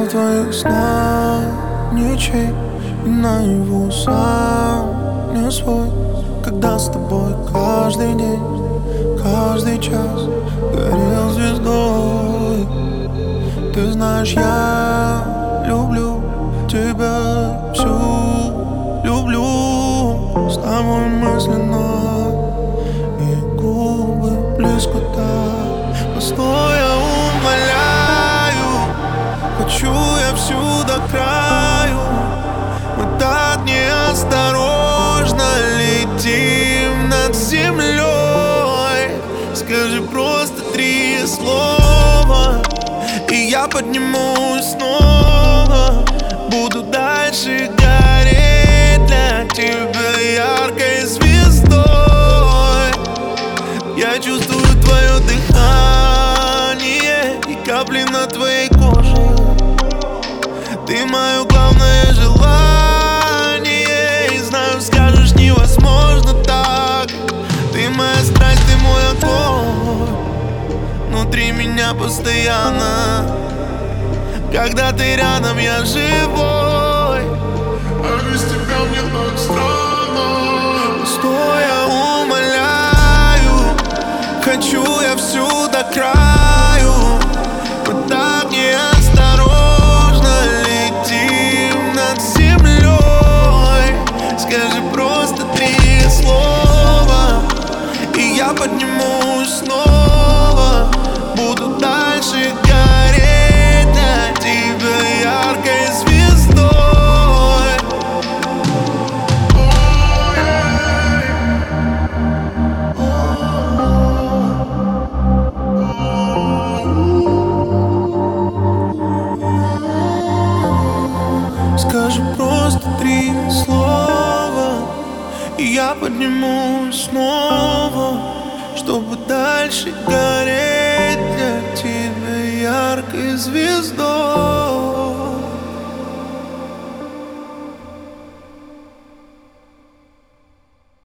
в твоих снах ничей, и наяву сам не свой. Когда с тобой каждый день, каждый час горел звездой. Ты знаешь, я люблю тебя всю, люблю с тобой мысленно, и губы близко так. Постой, я умоляю, хочу я всю до краю. Мы так неосторожно летим над землей. Скажи просто 3 слова, и я поднимусь снова. Буду дальше гореть для тебя яркой звездой. Я чувствую твое дыхание и капли на твоей коже. Ты мое главное желание, и знаю, скажешь, невозможно так. Ты моя страсть, ты мой огонь внутри меня постоянно. Когда ты рядом, я живой, а без тебя мне так странно. Стой, я умоляю, хочу я всю до краю. Мы так неосторожно летим над землей. Скажи просто 3 слова, и я поднимусь снова. Буду дальше гореть для тебя яркой звездой. Скажи просто 3 слова, и я поднимусь снова, чтобы дальше гореть для тебя яркой звездой.